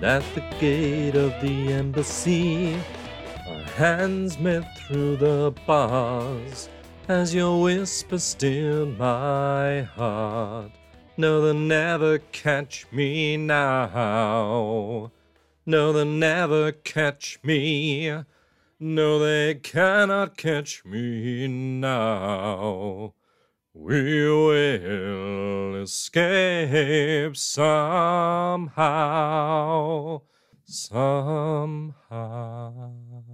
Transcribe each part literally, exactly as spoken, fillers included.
at the gate of the embassy, our hands met through the bars, as your whisper stilled my heart. No, they'll never catch me now. No, they'll never catch me. No, they cannot catch me now. We will escape somehow, somehow.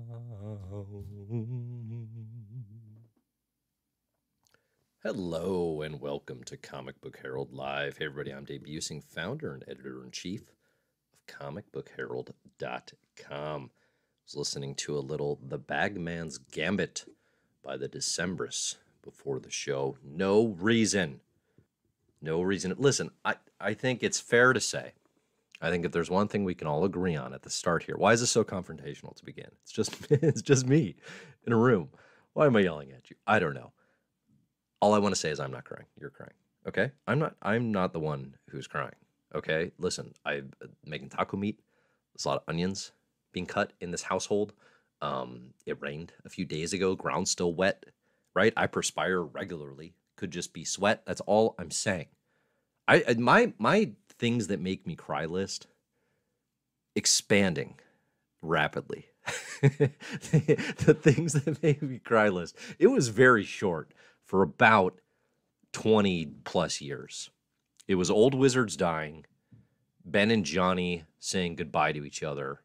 Hello and welcome to Comic Book Herald Live. Hey everybody, I'm Dave Busing, founder and editor-in-chief of comic book herald dot com. I was listening to a little The Bagman's Gambit by the Decemberists before the show. No reason. No reason. Listen, I, I think it's fair to say, I think if there's one thing we can all agree on at the start here, why is this so confrontational to begin? It's just it's just me in a room. Why am I yelling at you? I don't know. All I want to say is I'm not crying. You're crying. Okay? I'm not I'm not the one who's crying. Okay? Listen, I'm making taco meat. There's a lot of onions being cut in this household. Um, it rained a few days ago. Ground's still wet. Right? I perspire regularly. Could just be sweat. That's all I'm saying. I my my things that make me cry list expanding rapidly. the, the things that make me cry list. It was very short for about twenty plus years. It was old wizards dying, Ben and Johnny saying goodbye to each other,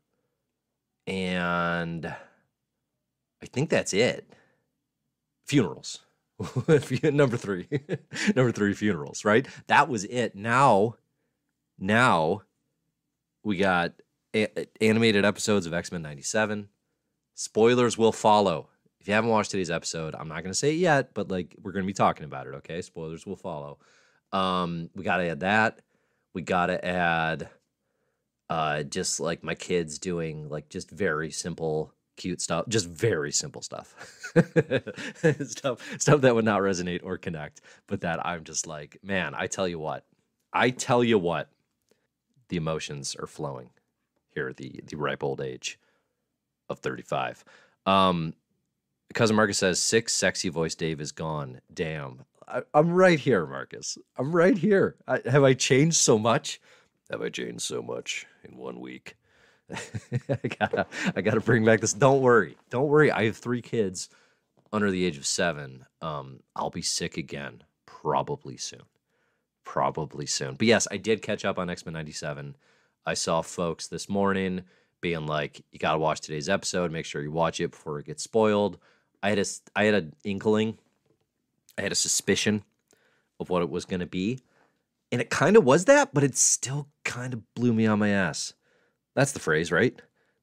and I think that's it. Funerals. Number three. Number three, funerals, right? That was it. Now, now we got a- animated episodes of X-Men ninety-seven. Spoilers will follow. If you haven't watched today's episode, I'm not going to say it yet, but like we're going to be talking about it, okay? Spoilers will follow. Um, we got to add that. We got to add uh, just like my kids doing like just very simple cute stuff, just very simple stuff. stuff stuff that would not resonate or connect, but that I'm just like, man, I tell you what, I tell you what, the emotions are flowing here at the, the ripe old age of thirty-five. Um, Cousin Marcus says, six sexy voice Dave is gone. Damn. I, I'm right here, Marcus. I'm right here. I, have I changed so much? Have I changed so much in one week? I gotta, I gotta bring back this. Don't worry, don't worry. I have three kids under the age of seven. Um, I'll be sick again, probably soon, probably soon. But yes, I did catch up on X-Men ninety-seven. I saw folks this morning being like, "You gotta watch today's episode. Make sure you watch it before it gets spoiled." I had a, I had an inkling, I had a suspicion of what it was gonna be, and it kind of was that, but it still kind of blew me on my ass. That's the phrase, right?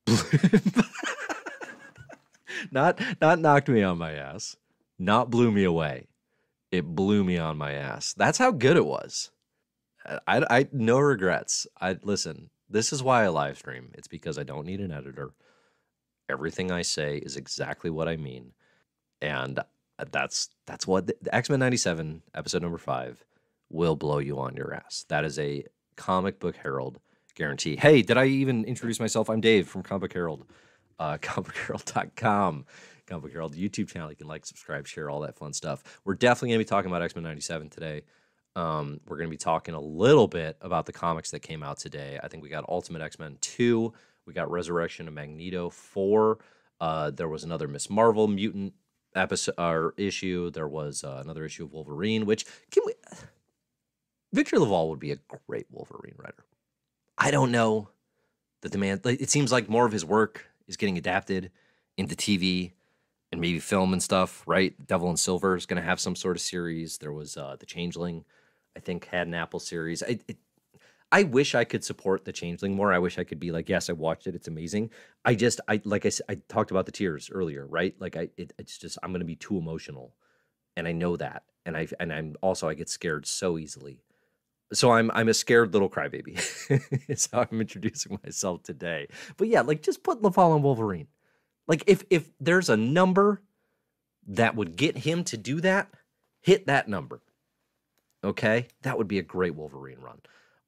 not not knocked me on my ass. Not blew me away. It blew me on my ass. That's how good it was. I, I no regrets. I listen, this is why I live stream. It's because I don't need an editor. Everything I say is exactly what I mean. And that's that's what the, the X-Men ninety-seven episode number five will blow you on your ass. That is a Comic Book Herald guarantee. Hey, did I even introduce myself? I'm Dave from Comic Book Herald, uh, comic herald dot com, Comic Book Herald YouTube channel. You can like, subscribe, share, all that fun stuff. We're definitely going to be talking about X-Men ninety-seven today. Um, we're going to be talking a little bit about the comics that came out today. I think we got Ultimate X-Men two. We got Resurrection of Magneto four. Uh, there was another Miss Marvel mutant episode or issue. There was uh, another issue of Wolverine, which can we... Victor Laval would be a great Wolverine writer. I don't know the demand. It seems like more of his work is getting adapted into T V and maybe film and stuff, right? Devil in Silver is going to have some sort of series. There was uh, The Changeling, I think, had an Apple series. I, it, I wish I could support The Changeling more. I wish I could be like, yes, I watched it. It's amazing. I just, I like I said, I talked about the tears earlier, right? Like I, it, it's just, I'm going to be too emotional, and I know that, and I, and I'm also I get scared so easily. So I'm I'm a scared little crybaby. It's how I'm introducing myself today. But yeah, like just put LaFall on Wolverine. Like if if there's a number that would get him to do that, hit that number. Okay? That would be a great Wolverine run.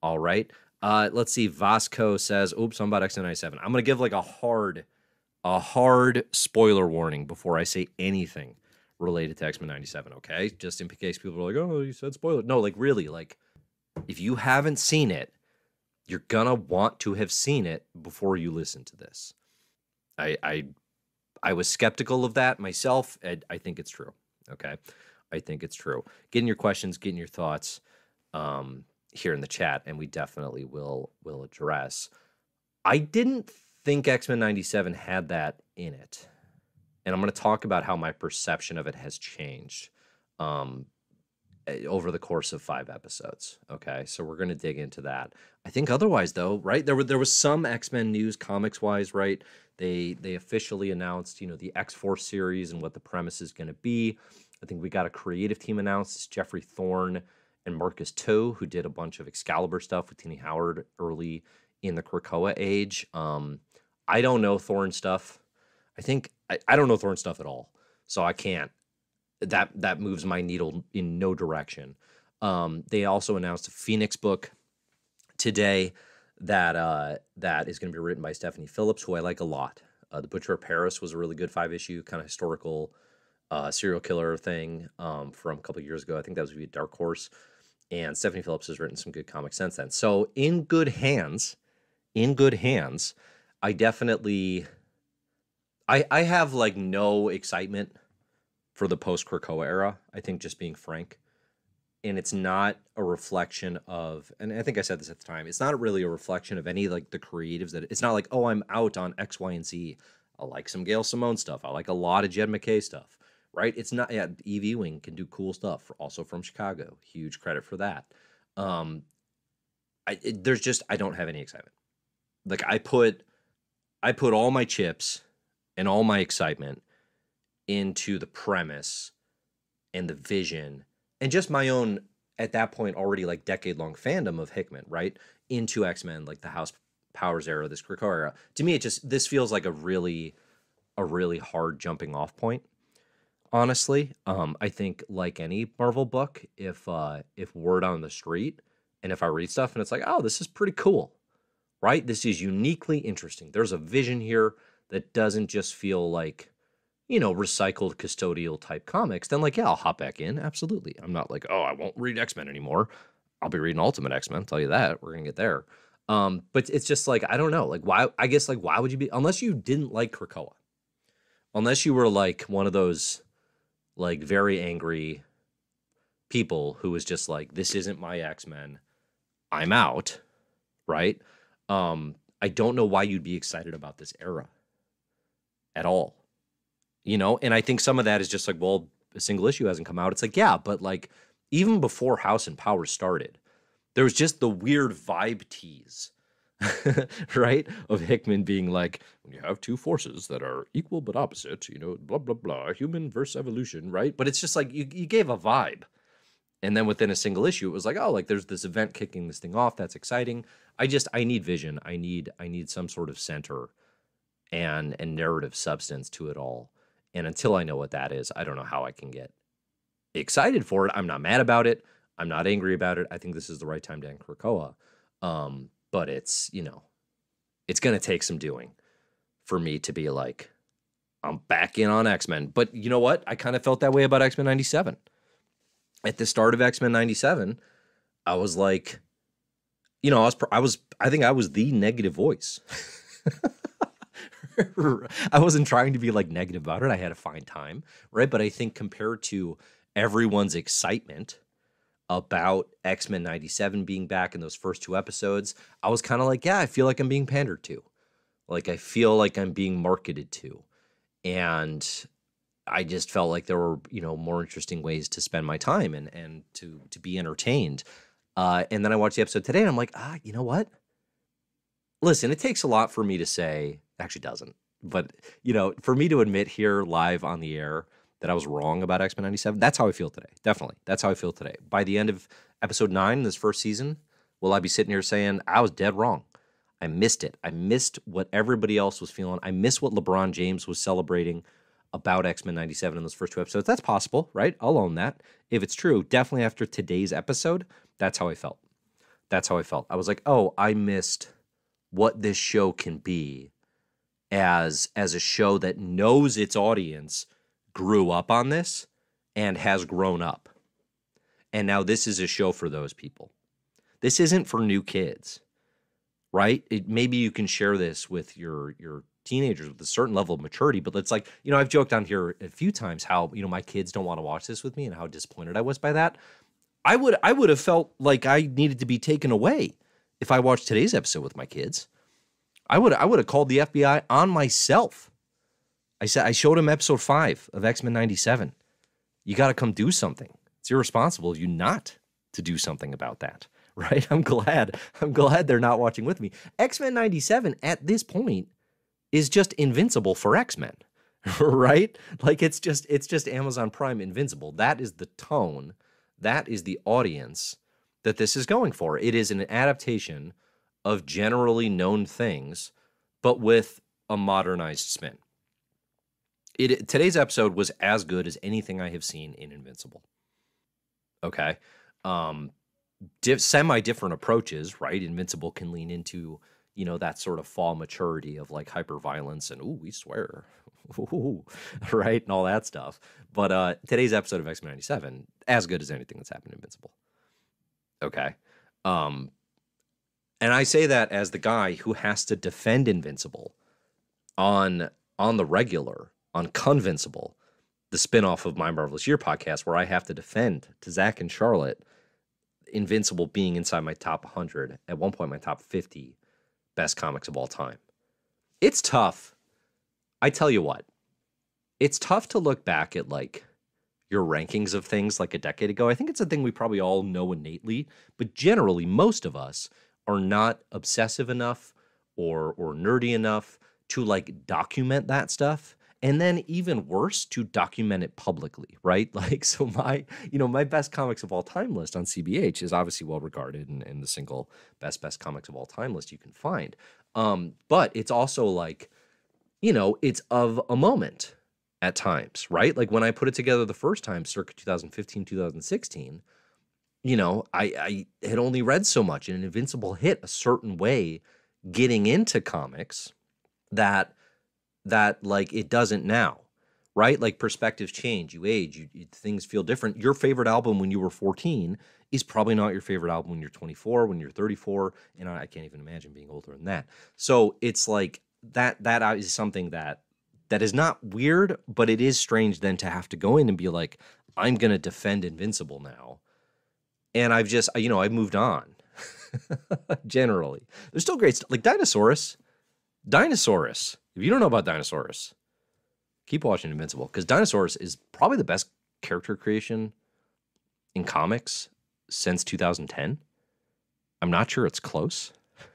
All right. Uh, let's see. Vasco says, oops, I'm about X Men ninety-seven. I'm going to give like a hard, a hard spoiler warning before I say anything related to X Men ninety-seven, okay? Just in case people are like, oh, you said spoiler. No, like really, like if you haven't seen it, you're going to want to have seen it before you listen to this. I I, I was skeptical of that myself, and I think it's true, okay? I think it's true. Getting your questions, getting your thoughts. Um, here in the chat, and we definitely will will address. I didn't think X Men ninety-seven had that in it, and I'm going to talk about how my perception of it has changed um, over the course of five episodes. Okay, so we're going to dig into that. I think otherwise, though, right? There were there was some X-Men news, comics wise, right? They they officially announced, you know, the X-Force series and what the premise is going to be. I think we got a creative team announced. It's Jeffrey Thorne and Marcus To, who did a bunch of Excalibur stuff with Tini Howard early in the Krakoa age. Um, I don't know Thorne stuff. I think I, I don't know Thorne stuff at all, so I can't. That that moves my needle in no direction. Um, they also announced a Phoenix book today that uh, that is going to be written by Stephanie Phillips, who I like a lot. Uh, the Butcher of Paris was a really good five issue kind of historical uh, serial killer thing um, from a couple of years ago. I think that was via Dark Horse. And Stephanie Phillips has written some good comics since then. So in good hands, in good hands, I definitely, I I have like no excitement for the post-Krakoa era, I think, just being frank. And it's not a reflection of, and I think I said this at the time, it's not really a reflection of any like the creatives that, it's not like, oh, I'm out on X, Y, and Z. I like some Gail Simone stuff. I like a lot of Jed MacKay stuff. Right? It's not, yeah, Eve Ewing can do cool stuff, also from Chicago. Huge credit for that. Um, I, it, there's just, I don't have any excitement. Like I put, I put all my chips and all my excitement into the premise and the vision and just my own, at that point, already like decade long fandom of Hickman, right? Into X-Men, like the House Powers era, this Krakoa era. To me, it just, this feels like a really, a really hard jumping off point. Honestly, um, I think like any Marvel book, if uh, if word on the street, and if I read stuff and it's like, oh, this is pretty cool, right? This is uniquely interesting. There's a vision here that doesn't just feel like, you know, recycled custodial type comics. Then like, yeah, I'll hop back in. Absolutely. I'm not like, oh, I won't read X-Men anymore. I'll be reading Ultimate X-Men. I'll tell you that. We're gonna get there. Um, but it's just like, I don't know. Like, why? I guess like, why would you be, unless you didn't like Krakoa, unless you were like one of those like very angry people who was just like, this isn't my X-Men, I'm out, right? Um, I don't know why you'd be excited about this era at all, you know? And I think some of that is just like, well, a single issue hasn't come out. It's like, yeah, but like even before House and Power started, there was just the weird vibe tease, right? Of Hickman being like, when you have two forces that are equal but opposite, you know, blah, blah, blah, human versus evolution, right? But it's just like, you, you gave a vibe. And then within a single issue, it was like, oh, like there's this event kicking this thing off. That's exciting. I just, I need vision. I need, I need some sort of center and, and narrative substance to it all. And until I know what that is, I don't know how I can get excited for it. I'm not mad about it. I'm not angry about it. I think this is the right time to end Krakoa. Um, but it's, you know, it's going to take some doing for me to be like, I'm back in on X-Men. But you know what? I kind of felt that way about X-Men ninety-seven. At the start of X-Men ninety-seven, I was like, you know, I was, I was, I think I was the negative voice. I wasn't trying to be like negative about it. I had a fine time, right? But I think compared to everyone's excitement about X-Men ninety-seven being back in those first two episodes, I was kind of like, yeah, I feel like I'm being pandered to. Like, I feel like I'm being marketed to. And I just felt like there were, you know, more interesting ways to spend my time and, and to, to be entertained. Uh, and then I watched the episode today and I'm like, ah, you know what? Listen, it takes a lot for me to say, actually doesn't, but, you know, for me to admit here live on the air that I was wrong about X-Men ninety-seven, that's how I feel today. Definitely. That's how I feel today. By the end of episode nine, this first season, will I be sitting here saying, I was dead wrong. I missed it. I missed what everybody else was feeling. I missed what LeBron James was celebrating about X-Men ninety-seven in those first two episodes. That's possible, right? I'll own that. If it's true, definitely after today's episode, that's how I felt. That's how I felt. I was like, oh, I missed what this show can be as as a show that knows its audience grew up on this and has grown up. And now this is a show for those people. This isn't for new kids, right? It, maybe you can share this with your your teenagers with a certain level of maturity, but it's like, you know, I've joked on here a few times how, you know, my kids don't want to watch this with me and how disappointed I was by that. I would I would have felt like I needed to be taken away if I watched today's episode with my kids. I would I would have called the F B I on myself. I said I showed him episode five of X-Men ninety-seven. You got to come do something. It's irresponsible of you not to do something about that, right? I'm glad. I'm glad they're not watching with me. X-Men ninety-seven at this point is just Invincible for X-Men, right? Like it's just it's just Amazon Prime Invincible. That is the tone. That is the audience that this is going for. It is an adaptation of generally known things, but with a modernized spin. It, today's episode was as good as anything I have seen in Invincible. Okay. Um, diff, semi-different approaches, right? Invincible can lean into, you know, that sort of fall maturity of like hyper-violence and, ooh, we swear, ooh, right? And all that stuff. But uh, today's episode of X-Men ninety-seven, as good as anything that's happened in Invincible. Okay. Um, and I say that as the guy who has to defend Invincible on, on the regular, on Convincible, the spinoff of My Marvelous Year podcast, where I have to defend to Zach and Charlotte Invincible being inside my top one hundred, at one point my top fifty best comics of all time. It's tough. I tell you what, it's tough to look back at like your rankings of things like a decade ago. I think it's a thing we probably all know innately, but generally most of us are not obsessive enough or or nerdy enough to like document that stuff. And then even worse, to document it publicly, right? Like, so my, you know, my best comics of all time list on C B H is obviously well regarded and, and the single best, best comics of all time list you can find. Um, but it's also like, you know, it's of a moment at times, right? Like when I put it together the first time, circa two thousand fifteen, two thousand sixteen, you know, I, I had only read so much and Invincible hit a certain way getting into comics that that like it doesn't now, right? Like perspectives change, you age, you, you, things feel different. Your favorite album when you were fourteen is probably not your favorite album when you're twenty-four, when you're thirty-four, and I, I can't even imagine being older than that. So it's like that that is something that that is not weird, but it is strange then to have to go in and be like, I'm going to defend Invincible now. And I've just, you know, I've moved on. Generally. There's still great stuff. Like Dinosaurus. Dinosaurus. If you don't know about Dinosaurus, keep watching Invincible, because Dinosaurus is probably the best character creation in comics since two thousand ten. I'm not sure it's close.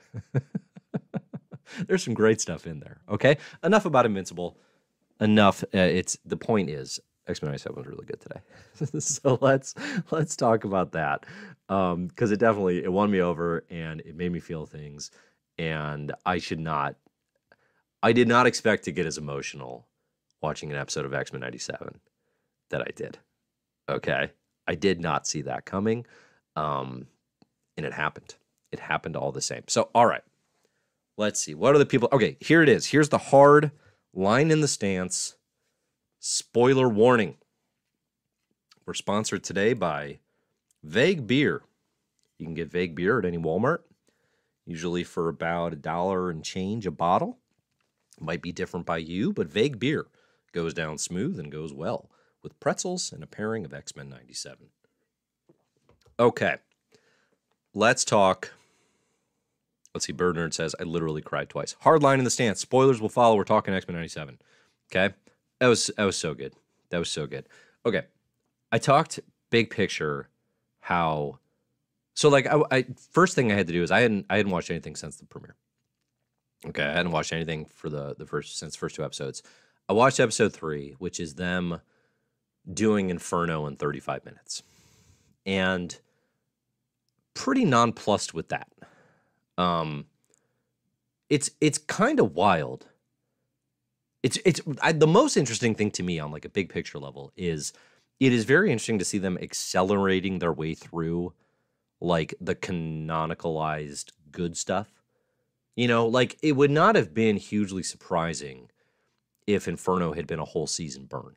There's some great stuff in there. Okay, enough about Invincible. Enough. Uh, it's the point is X-Men ninety-seven was really good today. So let's let's talk about that, um, because it definitely it won me over and it made me feel things, and I should not. I did not expect to get as emotional watching an episode of X-Men ninety-seven that I did. Okay. I did not see that coming. Um, and it happened. It happened all the same. So, all right. Let's see. What are the people? Okay, here it is. Here's the hard line in the stance. Spoiler warning. We're sponsored today by Vague Beer. You can get Vague Beer at any Walmart, usually for about a dollar and change a bottle. Might be different by you, but Vague Beer goes down smooth and goes well with pretzels and a pairing of X-Men ninety-seven. Okay, let's talk. Let's see, Bird Nerd says, I literally cried twice. Hard line in the stance. Spoilers will follow. We're talking X-Men ninety-seven. Okay, that was that was so good. That was so good. Okay, I talked big picture how. So like, I, I first thing I had to do is I hadn't I hadn't watched anything since the premiere. Okay, I hadn't watched anything for the, the first since the first two episodes. I watched episode three, which is them doing Inferno in thirty-five minutes. And pretty nonplussed with that. Um, it's it's kind of wild. It's it's I, the most interesting thing to me on like a big picture level is it is very interesting to see them accelerating their way through like the canonicalized good stuff. You know, like it would not have been hugely surprising if Inferno had been a whole season burn,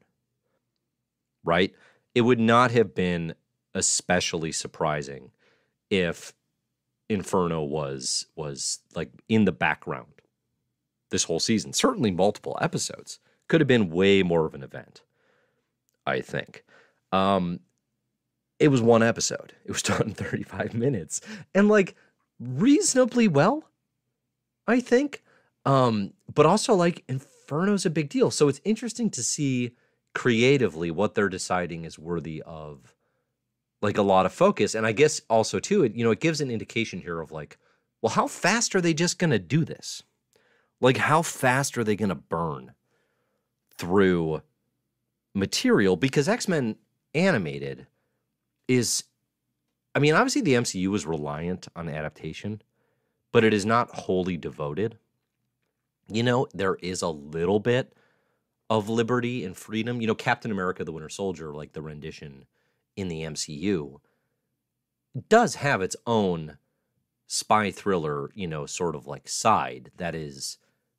right? It would not have been especially surprising if Inferno was was like in the background this whole season. Certainly multiple episodes. Could have been way more of an event, I think. Um, it was one episode. It was done in thirty-five minutes. And like reasonably well, I think. Um, but also like Inferno's a big deal. So it's interesting to see creatively what they're deciding is worthy of like a lot of focus. And I guess also too, it, you know, it gives an indication here of like, well, how fast are they just going to do this? Like how fast are they going to burn through material? Because X-Men Animated is, I mean, obviously the M C U is reliant on adaptation, but it is not wholly devoted. You know, there is a little bit of liberty and freedom. You know, Captain America, the Winter Soldier, like the rendition in the M C U, does have its own spy thriller, you know, sort of like side that is,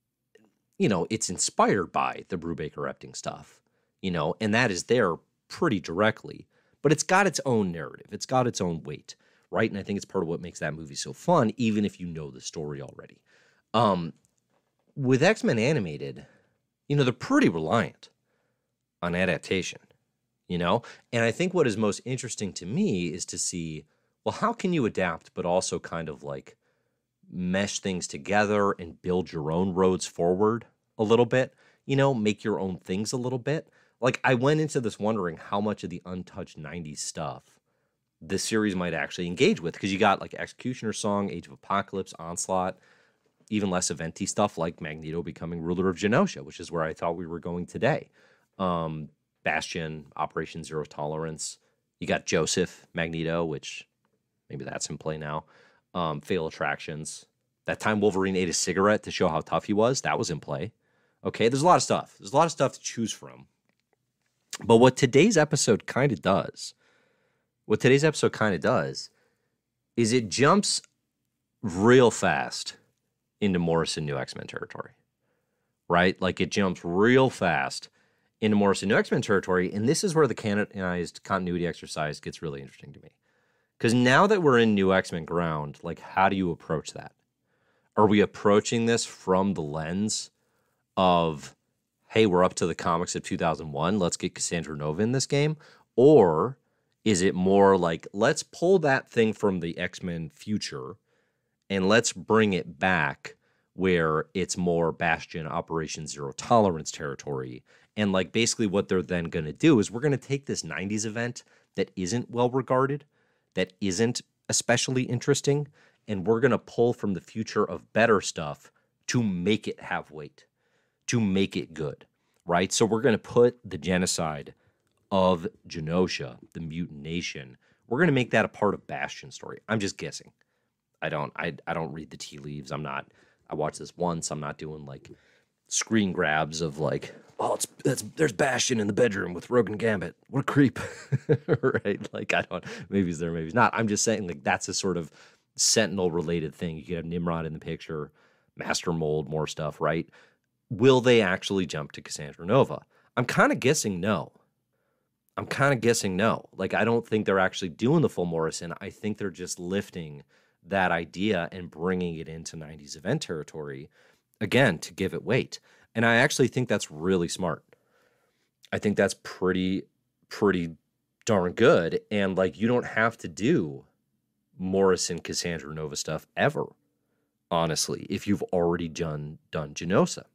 you know, it's inspired by the Brubaker Epting stuff, you know, and that is there pretty directly, but it's got its own narrative. It's got its own weight, right? And I think it's part of what makes that movie so fun, even if you know the story already. Um, with X-Men Animated, you know, they're pretty reliant on adaptation, you know? And I think what is most interesting to me is to see, well, how can you adapt, but also kind of like mesh things together and build your own roads forward a little bit, you know, make your own things a little bit. Like I went into this wondering how much of the untouched nineties stuff this series might actually engage with, because you got like Executioner Song, Age of Apocalypse, Onslaught, even less eventy stuff like Magneto becoming ruler of Genosha, which is where I thought we were going today. Um, Bastion, Operation Zero Tolerance. You got Joseph, Magneto, which maybe that's in play now. Um, Fatal Attractions. That time Wolverine ate a cigarette to show how tough he was. That was in play. Okay, there's a lot of stuff. There's a lot of stuff to choose from. But what today's episode kind of does, what today's episode kind of does, is it jumps real fast into Morrison New X-Men territory, right? Like it jumps real fast into Morrison New X-Men territory, and this is where the canonized continuity exercise gets really interesting to me. Because now that we're in New X-Men ground, like how do you approach that? Are we approaching this from the lens of, hey, we're up to the comics of two thousand one, let's get Cassandra Nova in this game? Or is it more like, let's pull that thing from the X-Men future and let's bring it back where it's more Bastion, Operation Zero Tolerance territory? And like basically what they're then going to do is we're going to take this nineties event that isn't well regarded, that isn't especially interesting, and we're going to pull from the future of better stuff to make it have weight, to make it good, right? So we're going to put the genocide of Genosha, the mutant nation, we're going to make that a part of Bastion's story. I'm just guessing. I don't I I don't read the tea leaves. I'm not, I watched this once. I'm not doing like screen grabs of like, oh, it's that's there's Bastion in the bedroom with Rogan Gambit. What a creep. Right? Like I don't, maybe he's there, maybe he's not. I'm just saying like that's a sort of Sentinel related thing. You could have Nimrod in the picture, Master Mold, more stuff, right? Will they actually jump to Cassandra Nova? I'm kind of guessing no. I'm kind of guessing no. Like, I don't think they're actually doing the full Morrison. I think they're just lifting that idea and bringing it into nineties event territory, again, to give it weight. And I actually think that's really smart. I think that's pretty, pretty darn good. And, like, you don't have to do Morrison Cassandra Nova stuff ever, honestly, if you've already done, done Genosha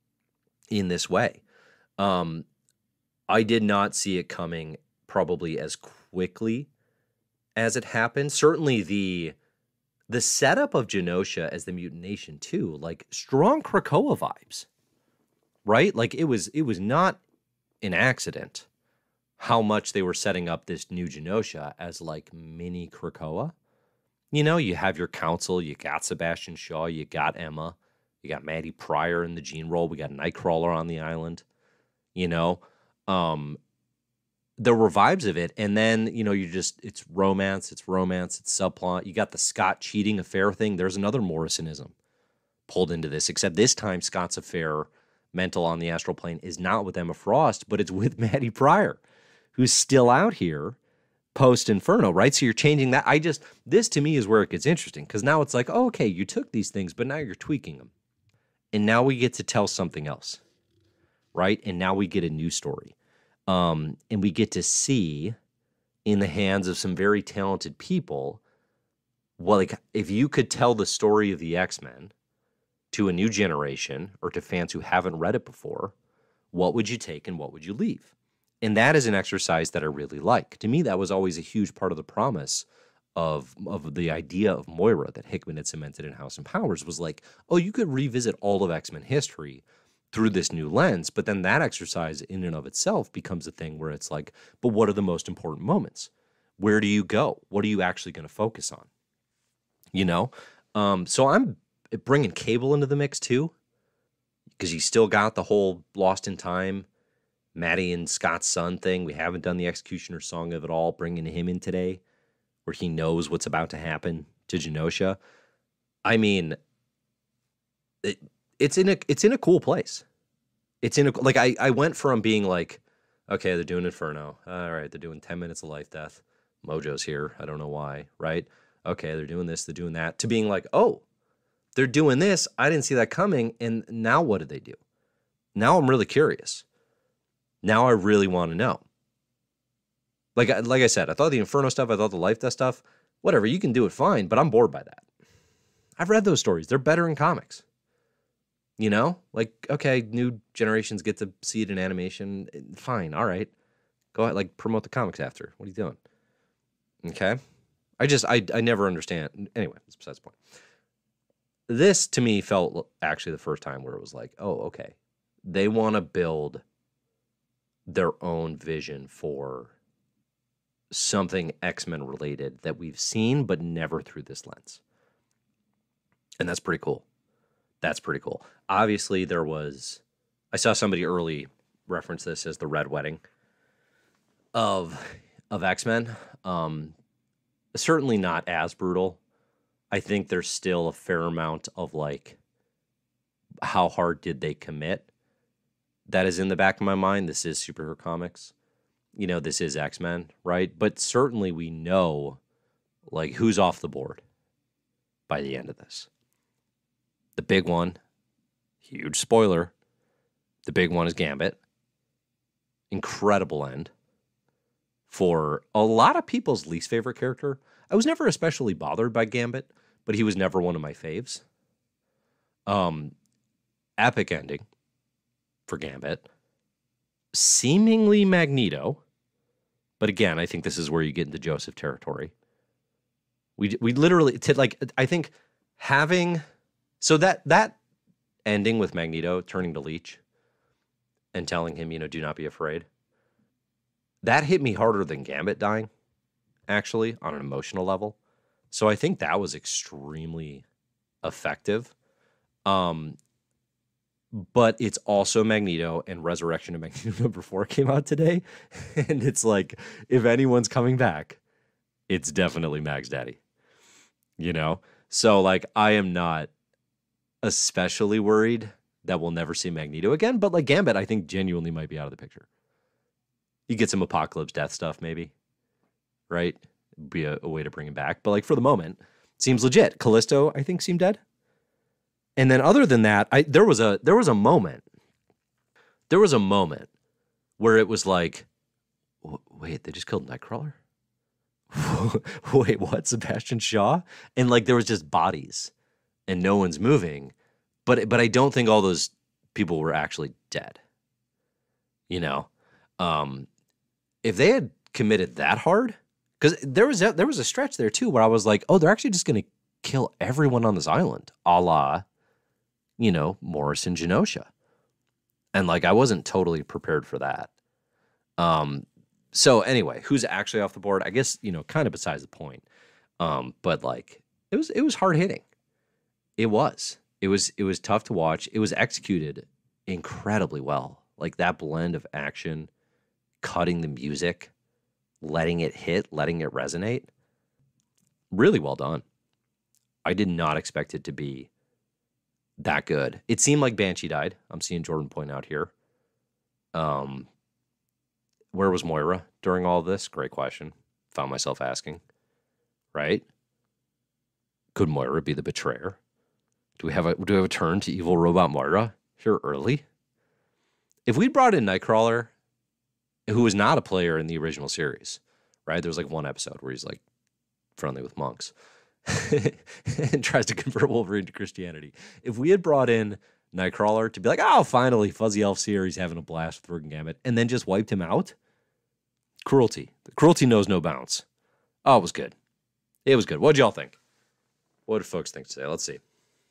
in this way. Um, I did not see it coming probably as quickly as it happened. Certainly the the setup of Genosha as the mutant nation too, like strong Krakoa vibes, right? Like it was it was not an accident how much they were setting up this new Genosha as like mini Krakoa. You know, you have your council, you got Sebastian Shaw, you got Emma, you got Maddie Pryor in the gene role, we got Nightcrawler on the island, you know. Um, there were vibes of it. And then, you know, you just, it's romance, it's romance, it's subplot. You got the Scott cheating affair thing. There's another Morrisonism pulled into this, except this time Scott's affair, mental on the astral plane, is not with Emma Frost, but it's with Maddie Pryor, who's still out here post Inferno, right? So you're changing that. I just, this to me is where it gets interesting, because now it's like, oh, okay, you took these things, but now you're tweaking them. And now we get to tell something else, right? And now we get a new story. Um, and we get to see in the hands of some very talented people, well, like if you could tell the story of the X-Men to a new generation or to fans who haven't read it before, what would you take and what would you leave? And that is an exercise that I really like. To me, that was always a huge part of the promise of, of the idea of Moira that Hickman had cemented in House and Powers, was like, oh, you could revisit all of X-Men history through this new lens. But then that exercise in and of itself becomes a thing where it's like, but what are the most important moments? Where do you go? What are you actually going to focus on? You know? Um, so I'm bringing Cable into the mix too, because you still got the whole Lost in Time, Maddie and Scott's son thing. We haven't done the Executioner song of it all, bringing him in today, where he knows what's about to happen to Genosha. I mean, it, it's in a it's in a cool place. It's in a, like, I, I went from being like, okay, they're doing Inferno. All right, they're doing ten minutes of life death. Mojo's here. I don't know why, right? Okay, they're doing this, they're doing that. To being like, oh, they're doing this. I didn't see that coming. And now what did they do? Now I'm really curious. Now I really want to know. Like, like I said, I thought the Inferno stuff, I thought the life death stuff, whatever, you can do it fine, but I'm bored by that. I've read those stories. They're better in comics. You know, like, okay, new generations get to see it in animation. Fine. All right. Go ahead. Like, promote the comics after. What are you doing? Okay. I just, I, I never understand. Anyway, that's besides the point. This to me felt actually the first time where it was like, oh, okay. They want to build their own vision for something X-Men related that we've seen, but never through this lens. And that's pretty cool. That's pretty cool. Obviously, there was, I saw somebody early reference this as the Red Wedding of of X-Men. Um, certainly not as brutal. I think there's still a fair amount of like, how hard did they commit? That is in the back of my mind. This is superhero comics. You know, this is X-Men, right? But certainly we know like who's off the board by the end of this. The big one, huge spoiler, the big one is Gambit. Incredible end for a lot of people's least favorite character. I was never especially bothered by Gambit, but he was never one of my faves. Um, epic ending for Gambit. Seemingly Magneto, but again, I think this is where you get into Joseph territory. We we literally, like, I think having... So that that ending with Magneto turning to Leech and telling him, you know, do not be afraid, that hit me harder than Gambit dying, actually, on an emotional level. So I think that was extremely effective. Um, but it's also Magneto, and Resurrection of Magneto number four came out today. And it's like, if anyone's coming back, it's definitely Mag's daddy, you know? So, like, I am not especially worried that we'll never see Magneto again, but like Gambit, I think genuinely might be out of the picture. You get some Apocalypse Death stuff, maybe, right? Be a, a way to bring him back. But like for the moment, seems legit. Callisto, I think, seemed dead. And then other than that, I there was a there was a moment. There was a moment where it was like, wait, they just killed Nightcrawler? Wait, what? Sebastian Shaw? And like there was just bodies. And no one's moving, but but I don't think all those people were actually dead. You know, um, if they had committed that hard, because there was a, there was a stretch there too where I was like, oh, they're actually just going to kill everyone on this island, a la, you know, Morris and Genosha, and like I wasn't totally prepared for that. Um, so anyway, who's actually off the board? I guess, you know, kind of besides the point. Um, but like it was it was hard hitting. It was. It was it was tough to watch. It was executed incredibly well. Like that blend of action, cutting the music, letting it hit, letting it resonate. Really well done. I did not expect it to be that good. It seemed like Banshee died. I'm seeing Jordan point out here. Um, where was Moira during all of this? Great question. Found myself asking. Right? Could Moira be the betrayer? Do we have a do we have a turn to evil robot Moira here early? If we brought in Nightcrawler, who was not a player in the original series, right? There was like one episode where he's like friendly with monks and tries to convert Wolverine to Christianity. If we had brought in Nightcrawler to be like, oh, finally, Fuzzy Elf's here, he's having a blast with Working Gambit, and then just wiped him out, cruelty. The cruelty knows no bounds. Oh, it was good. It was good. What'd y'all think? What did folks think today? Let's see.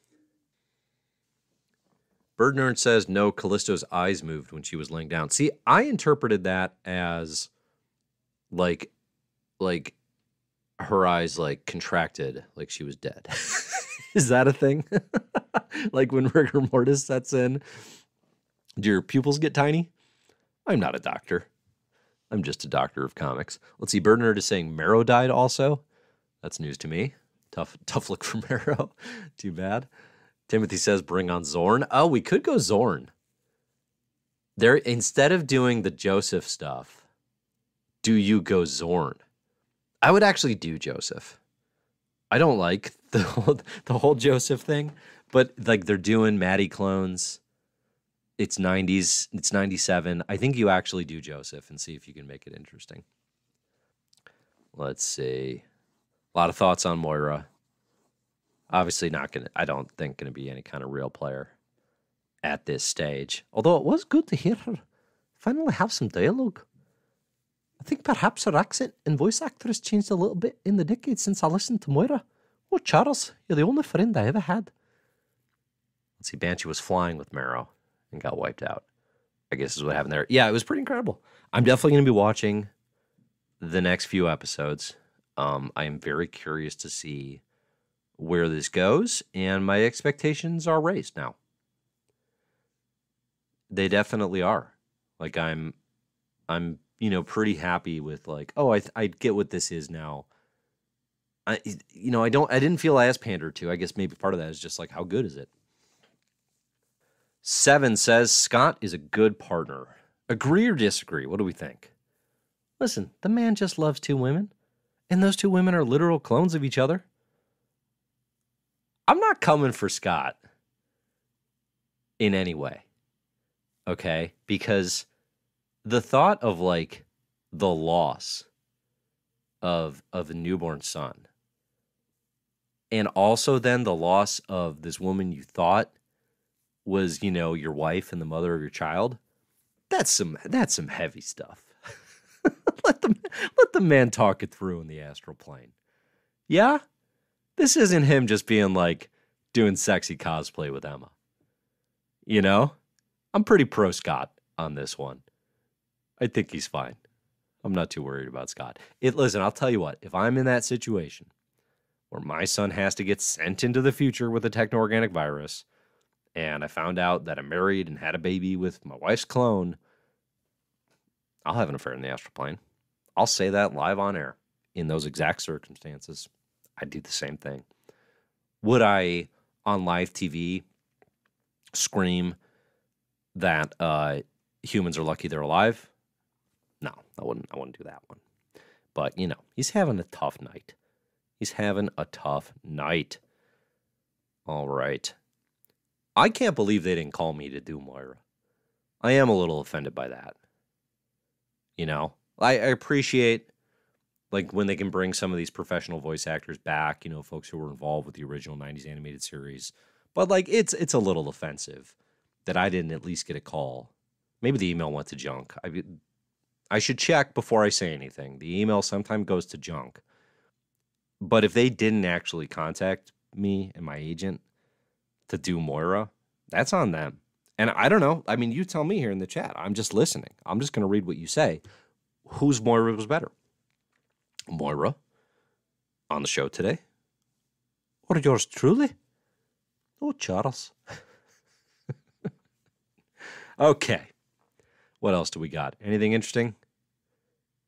Bird Nerd says, no, Callisto's eyes moved when she was laying down. See, I interpreted that as like, like her eyes like contracted, like she was dead. Is that a thing? Like when rigor mortis sets in, do your pupils get tiny? I'm not a doctor. I'm just a doctor of comics. Let's see. Bird Nerd is saying Marrow died also. That's news to me. Tough, tough look for Marrow. Too bad. Timothy says, bring on Zorn. Oh, we could go Zorn. There, instead of doing the Joseph stuff, do you go Zorn? I would actually do Joseph. I don't like the whole, the whole Joseph thing, but like they're doing Maddie clones. It's nineties. It's ninety-seven. I think you actually do Joseph and see if you can make it interesting. Let's see. A lot of thoughts on Moira. Obviously not going to, I don't think going to be any kind of real player at this stage. Although it was good to hear her finally have some dialogue. I think perhaps her accent and voice actor has changed a little bit in the decades since I listened to Moira. Oh, Charles, you're the only friend I ever had. Let's see, Banshee was flying with Marrow and got wiped out. I guess is what happened there. Yeah, it was pretty incredible. I'm definitely going to be watching the next few episodes. Um, I am very curious to see where this goes, and my expectations are raised now. They definitely are. Like I'm, I'm, you know, pretty happy with like, oh, I, I get what this is now. I, you know, I don't, I didn't feel as pandered to. I guess maybe part of that is just like, how good is it? Seven says Scott is a good partner. Agree or disagree? What do we think? Listen, the man just loves two women, and those two women are literal clones of each other. I'm not coming for Scott in any way, okay? Because the thought of like the loss of of a newborn son, and also then the loss of this woman you thought was, you know, your wife and the mother of your child, that's some that's some heavy stuff. let the let the man talk it through in the astral plane. Yeah? This isn't him just being like doing sexy cosplay with Emma. You know? I'm pretty pro Scott on this one. I think he's fine. I'm not too worried about Scott. It listen, I'll tell you what, if I'm in that situation where my son has to get sent into the future with a techno-organic virus, and I found out that I'm married and had a baby with my wife's clone, I'll have an affair in the astral plane. I'll say that live on air. In those exact circumstances, I'd do the same thing. Would I, on live T V, scream that uh, humans are lucky they're alive? No, I wouldn't. I wouldn't do that one. But, you know, he's having a tough night. He's having a tough night. All right. I can't believe they didn't call me to do Moira. I am a little offended by that. You know, I, I appreciate like when they can bring some of these professional voice actors back, you know, folks who were involved with the original nineties animated series. But like it's it's a little offensive that I didn't at least get a call. Maybe the email went to junk. I I should check before I say anything. The email sometimes goes to junk. But if they didn't actually contact me and my agent to do Moira, that's on them. And I don't know. I mean, you tell me here in the chat. I'm just listening. I'm just going to read what you say. Whose Moira was better? Moira on the show today? Or yours truly? Oh, Charles. Okay. What else do we got? Anything interesting?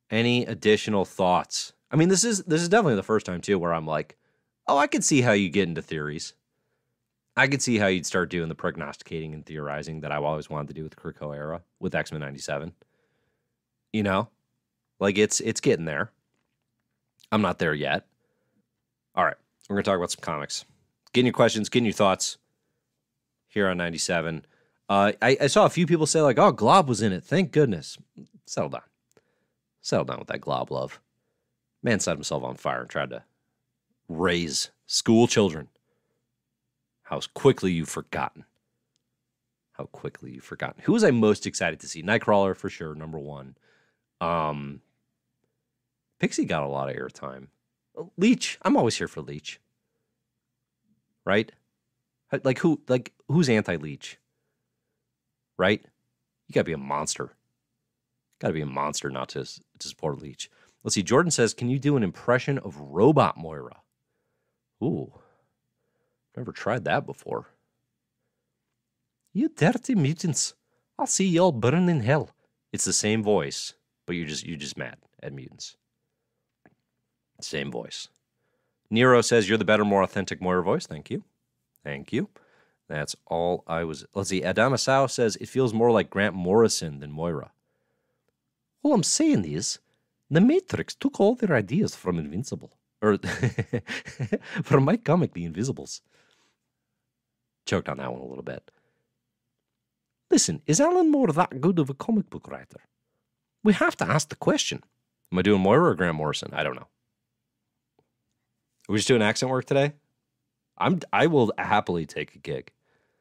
Any additional thoughts? I mean, this is this is definitely the first time too where I'm like, oh, I could see how you get into theories. I could see how you'd start doing the prognosticating and theorizing that I always wanted to do with Krakoa era with X-Men ninety-seven. You know, like it's it's getting there. I'm not there yet. All right, we're gonna talk about some comics. Getting your questions, getting your thoughts here on ninety-seven. Uh, I, I saw a few people say like, "Oh, Glob was in it. Thank goodness." Settle down. Settle down with that Glob love. Man set himself on fire and tried to raise school children. How quickly you've forgotten. How quickly you've forgotten. Who was I most excited to see? Nightcrawler for sure, number one. Um, Pixie got a lot of airtime. Leech, I'm always here for Leech. Right? Like who? Like who's anti-Leech? Right? You gotta be a monster. Gotta be a monster not to, to support Leech. Let's see. Jordan says, "Can you do an impression of Robot Moira?" Ooh, never tried that before. "You dirty mutants! I'll see y'all burn in hell." It's the same voice, but you're just you're just mad at mutants. Same voice. Nero says, "You're the better, more authentic Moira voice." Thank you. Thank you. That's all I was... Let's see. Adamasao says, "It feels more like Grant Morrison than Moira." All I'm saying is, the Matrix took all their ideas from Invincible. Or, from my comic, The Invisibles. Choked on that one a little bit. Listen, is Alan Moore that good of a comic book writer? We have to ask the question. Am I doing Moira or Grant Morrison? I don't know. Are we just doing accent work today? I'm. I will happily take a gig.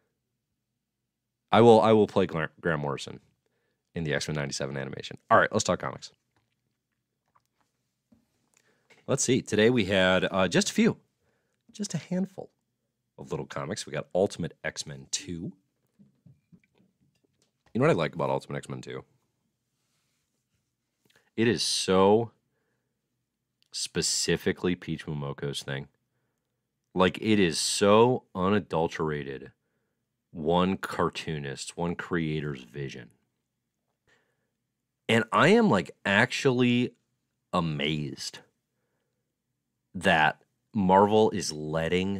I will. I will play Grant, Grant Morrison in the X-Men ninety-seven animation. All right, let's talk comics. Let's see. Today we had uh, just a few, just a handful of little comics. We got Ultimate X-Men two. You know what I like about Ultimate X-Men two? It is so specifically Peach Momoko's thing. Like, it is so unadulterated. One cartoonist, one creator's vision. And I am, like, actually amazed that Marvel is letting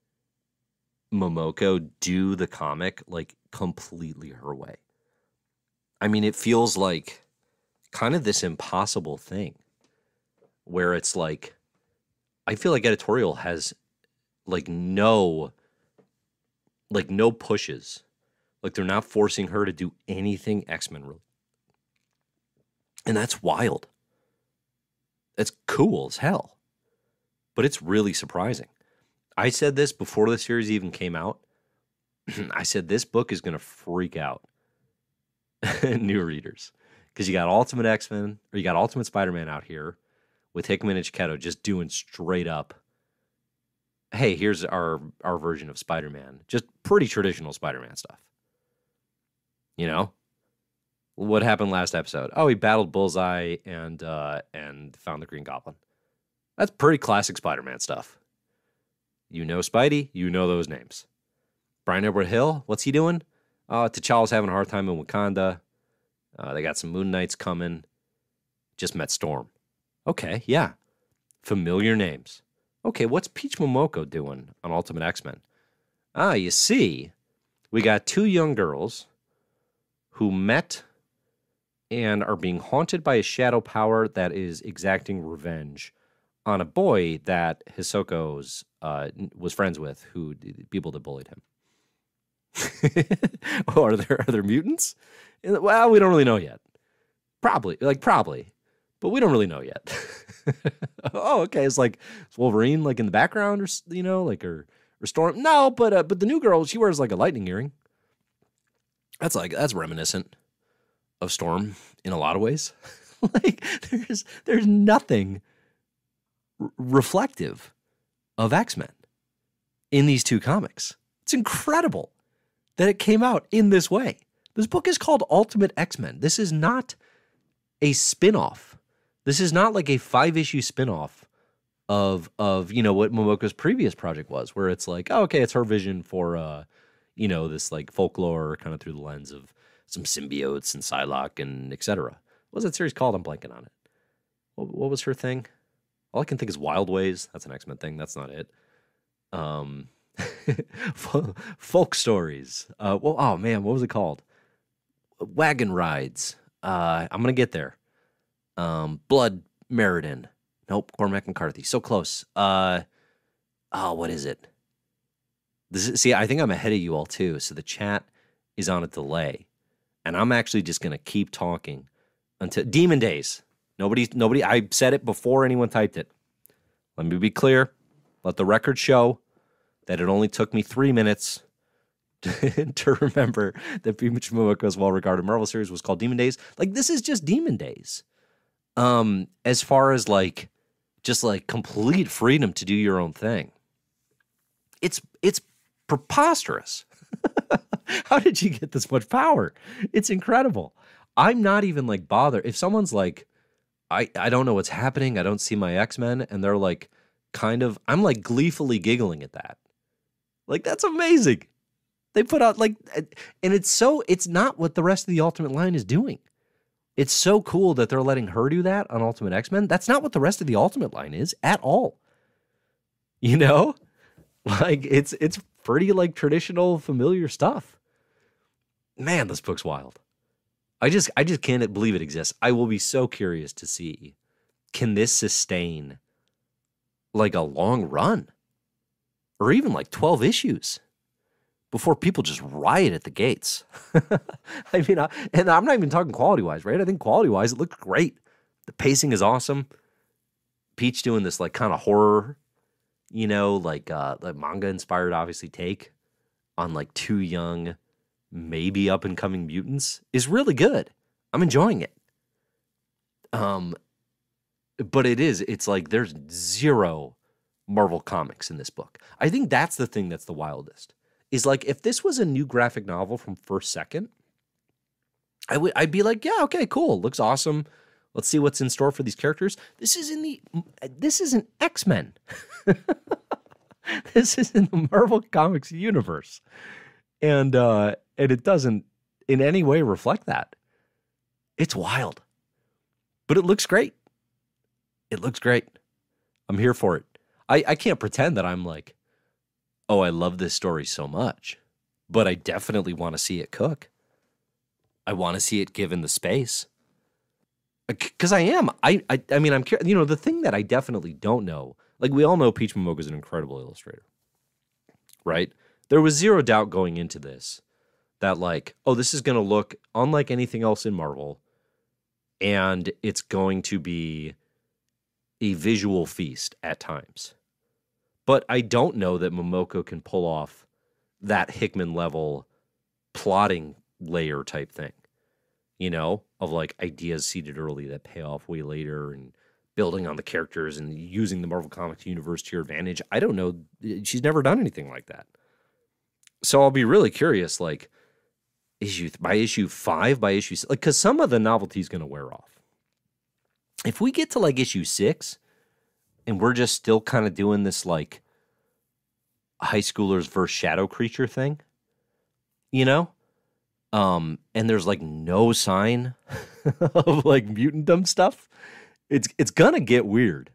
Momoko do the comic, like, completely her way. I mean, it feels like kind of this impossible thing where it's like, I feel like editorial has like no, like no pushes. Like they're not forcing her to do anything X-Men related. And that's wild. That's cool as hell. But it's really surprising. I said this before the series even came out. I said this book is going to freak out new readers. Because you got Ultimate X-Men, or you got Ultimate Spider-Man out here with Hickman and Chiquetto just doing straight up, hey, here's our, our version of Spider-Man. Just pretty traditional Spider-Man stuff. You know? What happened last episode? Oh, he battled Bullseye and uh, and found the Green Goblin. That's pretty classic Spider-Man stuff. You know Spidey, you know those names. Brian Edward Hill, what's he doing? Uh, T'Challa's having a hard time in Wakanda. Uh, they got some Moon Knights coming. Just met Storm. Okay, yeah. Familiar names. Okay, what's Peach Momoko doing on Ultimate X-Men? Ah, you see, we got two young girls who met and are being haunted by a shadow power that is exacting revenge on a boy that Hisoko's uh, was friends with, who people that bullied him. Oh, are there are there mutants? Well, we don't really know yet. Probably, like probably, but we don't really know yet. Oh, okay. It's like is Wolverine like in the background, or you know, like or or Storm. No, but uh, but the new girl, she wears like a lightning earring. That's like that's reminiscent of Storm in a lot of ways. Like there's there's nothing r- reflective of X-Men in these two comics. It's incredible that it came out in this way. This book is called Ultimate X-Men. This is not a spin-off. This is not like a five-issue spin-off of, of you know, what Momoko's previous project was, where it's like, oh, okay, it's her vision for, uh, you know, this like folklore kind of through the lens of some symbiotes and Psylocke and et cetera. What was that series called? I'm blanking on it. What, what was her thing? All I can think is Wild Ways. That's an X-Men thing. That's not it. Um, folk stories. Uh, well, oh man, what was it called? Wagon rides. Uh, I'm gonna get there. Um, Blood Meriden. Nope, Cormac McCarthy. So close. Uh, oh, what is it? This is, see, I think I'm ahead of you all too. So the chat is on a delay, and I'm actually just gonna keep talking until Demon Days. Nobody, nobody. I said it before anyone typed it. Let me be clear. Let the record show that it only took me three minutes to, to remember that Peach Momoko's well-regarded Marvel series was called Demon Days. Like, this is just Demon Days. Um, as far as like, just like complete freedom to do your own thing. It's it's preposterous. How did you get this much power? It's incredible. I'm not even like bothered. If someone's like, I, I don't know what's happening, I don't see my X-Men, and they're like, kind of, I'm like gleefully giggling at that. Like, that's amazing. They put out like, and it's so, it's not what the rest of the Ultimate line is doing. It's so cool that they're letting her do that on Ultimate X-Men. That's not what the rest of the Ultimate line is at all. You know? Like, it's, it's pretty like traditional, familiar stuff. Man, this book's wild. I just, I just can't believe it exists. I will be so curious to see, can this sustain like a long run or even like twelve issues before people just riot at the gates? I mean, I, and I'm not even talking quality wise, right? I think quality wise, it looked great. The pacing is awesome. Peach doing this like kind of horror, you know, like, uh, like manga inspired, obviously, take on like two young, maybe up and coming mutants is really good. I'm enjoying it. Um, but it is, it's like there's zero Marvel comics in this book. I think that's the thing that's the wildest. Is like, if this was a new graphic novel from First Second, I would, I'd be like, yeah, okay, cool. Looks awesome. Let's see what's in store for these characters. This is in the, this isn't X-Men. This is in the Marvel Comics universe. And, uh, and it doesn't in any way reflect that. It's wild, but it looks great. It looks great. I'm here for it. I, I can't pretend that I'm like, oh, I love this story so much, but I definitely want to see it cook. I want to see it given the space. Because I am. I, I I mean, I'm curious. You know, the thing that I definitely don't know, like we all know Peach Momoko is an incredible illustrator, right? There was zero doubt going into this that like, oh, this is going to look unlike anything else in Marvel, and it's going to be a visual feast at times. But I don't know that Momoko can pull off that Hickman level plotting layer type thing, you know, of like ideas seeded early that pay off way later and building on the characters and using the Marvel Comics universe to your advantage. I don't know. She's never done anything like that. So I'll be really curious, like, issue by issue five, by issue six, like, because some of the novelty is going to wear off. If we get to like issue six and we're just still kind of doing this like high schoolers versus shadow creature thing, you know, um, and there's like no sign of like mutantdom stuff, it's it's gonna get weird.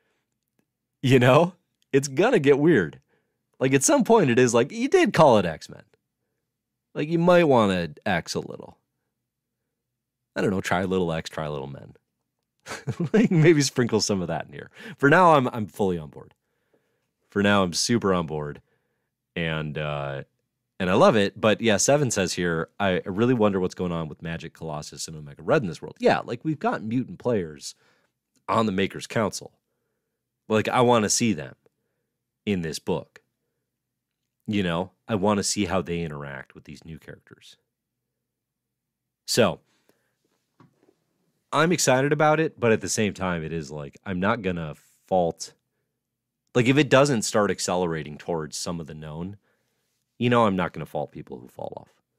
You know, it's gonna get weird. Like at some point, it is like you did call it X-Men. Like you might want to X a little. I don't know. Try a little X. Try a little men. Like maybe sprinkle some of that in here. For now, I'm I'm fully on board. For now, I'm super on board, and uh, and I love it. But yeah, Seven says here, I really wonder what's going on with Magic, Colossus, and Omega Red in this world. Yeah, like we've got mutant players on the Makers Council. Like I want to see them in this book. You know, I want to see how they interact with these new characters. So I'm excited about it, but at the same time, it is like, I'm not going to fault. Like, if it doesn't start accelerating towards some of the known, you know, I'm not going to fault people who fall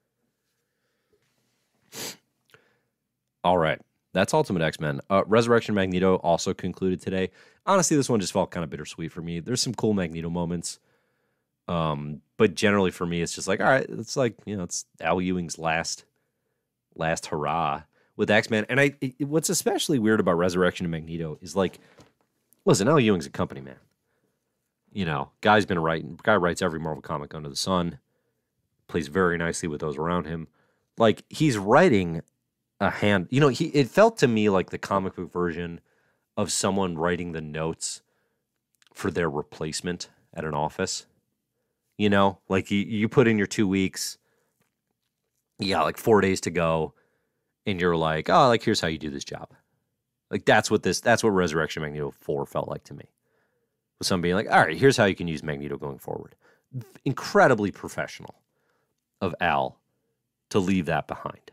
off. All right. That's Ultimate X-Men. Uh, Resurrection Magneto also concluded today. Honestly, this one just felt kind of bittersweet for me. There's some cool Magneto moments. Um, but generally for me, it's just like, all right, it's like, you know, it's Al Ewing's last, last hurrah. with X-Men. And I, it, what's especially weird about Resurrection of Magneto is like, listen, Al Ewing's a company man. You know, guy's been writing, guy writes every Marvel comic under the sun, plays very nicely with those around him. Like, he's writing a hand, you know, he, it felt to me like the comic book version of someone writing the notes for their replacement at an office. You know, like you, you put in your two weeks, you got like four days to go, and you're like, oh, like, here's how you do this job. Like, that's what this, that's what Resurrection Magneto four felt like to me. With someone being like, all right, here's how you can use Magneto going forward. Incredibly professional of Al to leave that behind.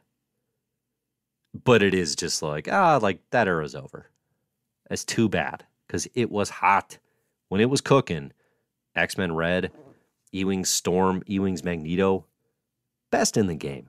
But it is just like, ah, like, that era's over. That's too bad, because it was hot. When it was cooking, X-Men Red, Ewing's Storm, Ewing's Magneto, best in the game.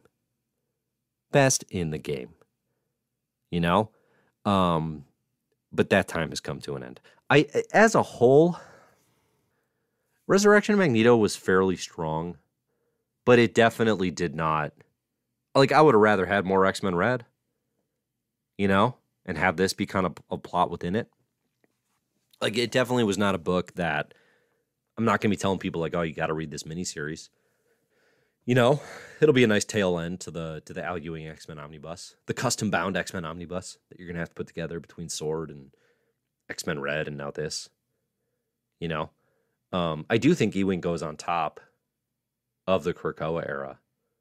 Best in the game. You know? Um, but that time has come to an end. I, as a whole, Resurrection of Magneto was fairly strong, but it definitely did not, like, I would have rather had more X-Men Red, you know, and have this be kind of a plot within it. Like, it definitely was not a book that I'm not going to be telling people like, oh, you got to read this miniseries. You know, it'll be a nice tail end to the to the Al Ewing X-Men Omnibus, the custom bound X-Men Omnibus that you're going to have to put together between Sword and X-Men Red and now this. You know, um, I do think Ewing goes on top of the Krakoa era,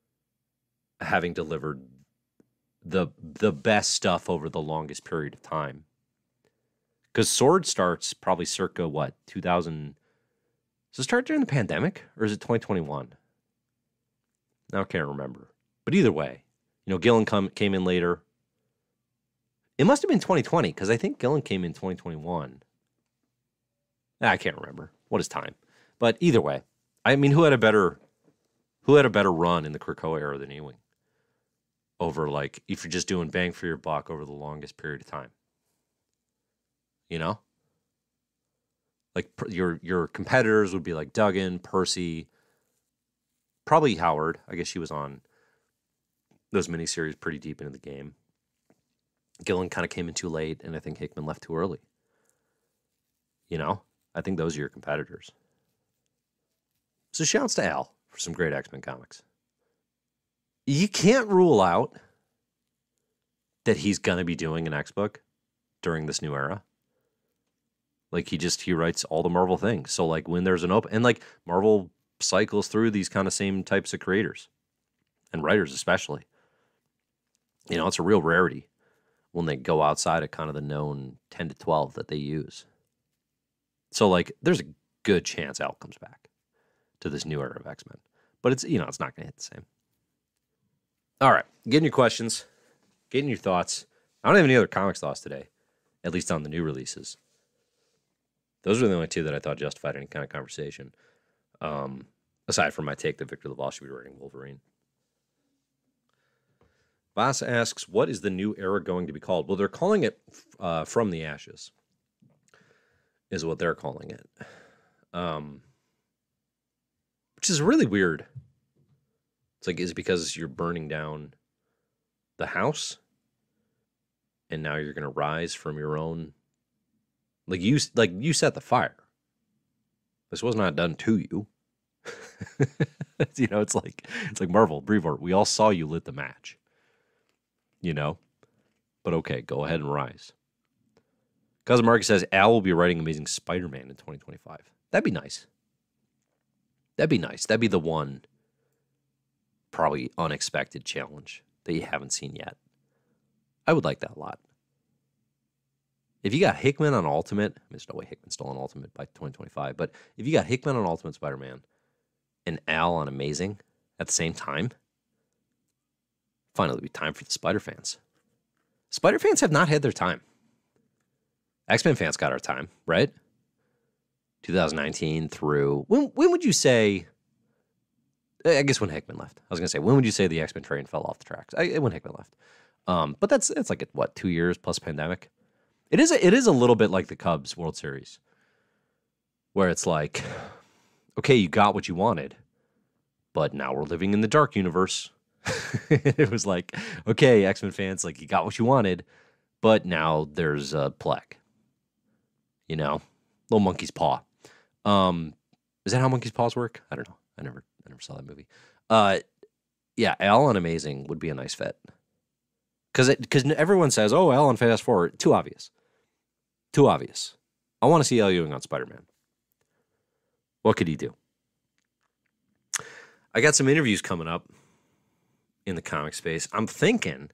having delivered the the best stuff over the longest period of time. Because Sword starts probably circa, what, two thousand? Does it start during the pandemic? Or is it twenty twenty-one? Now I can't remember. But either way, you know, Gillen come, came in later. It must have been twenty twenty, because I think Gillen came in twenty twenty-one. I can't remember. What is time? But either way, I mean, who had a better who had a better run in the Krakoa era than Ewing? Over, like, if you're just doing bang for your buck over the longest period of time. You know? Like, your your competitors would be like Duggan, Percy, probably Howard. I guess she was on those miniseries pretty deep into the game. Gillen kind of came in too late, and I think Hickman left too early. You know? I think those are your competitors. So shouts to Al for some great X-Men comics. You can't rule out that he's going to be doing an X-book during this new era. Like, he just, he writes all the Marvel things. So, like, when there's an open, and, like, Marvel cycles through these kind of same types of creators and writers especially. You know, it's a real rarity when they go outside of kind of the known ten to twelve that they use. So, like, there's a good chance Al comes back to this new era of X-Men. But it's, you know, it's not going to hit the same. All right, getting your questions, getting your thoughts. I don't have any other comics thoughts today, at least on the new releases. Those were the only two that I thought justified any kind of conversation. Um, aside from my take that Victor LaValle should be writing Wolverine. Voss asks, what is the new era going to be called? Well, they're calling it uh, From the Ashes, is what they're calling it. Um, which is really weird. It's like, is it because you're burning down the house? And now you're going to rise from your own... Like, you like you set the fire. This was not done to you. You know, it's like it's like Marvel, Brevoort. We all saw you lit the match. You know? But okay, go ahead and rise. Cousin Marcus says Al will be writing Amazing Spider-Man in twenty twenty-five. That'd be nice. That'd be nice. That'd be the one probably unexpected challenge that you haven't seen yet. I would like that a lot. If you got Hickman on Ultimate, I mean, there's no way Hickman's still on Ultimate by twenty twenty-five, but if you got Hickman on Ultimate Spider-Man and Al on Amazing at the same time, finally it'll be time for the Spider fans. Spider fans have not had their time. X-Men fans got our time, right? twenty nineteen through... When, when would you say... I guess when Hickman left. I was going to say, when would you say the X-Men train fell off the tracks? I, when Hickman left. Um, but that's it's like, what, two years plus pandemic? It is, a, it is a little bit like the Cubs World Series, where it's like, okay, you got what you wanted, but now we're living in the dark universe. It was like, okay, X-Men fans, like you got what you wanted, but now there's a plague. You know, little monkey's paw. Um, is that how monkey's paws work? I don't know. I never, I never saw that movie. Uh, yeah, Al on Amazing would be a nice fit. Because because everyone says, oh, Al on Fast Four, too obvious. Too obvious. I want to see Al Ewing on Spider-Man. What could he do? I got some interviews coming up in the comic space. I'm thinking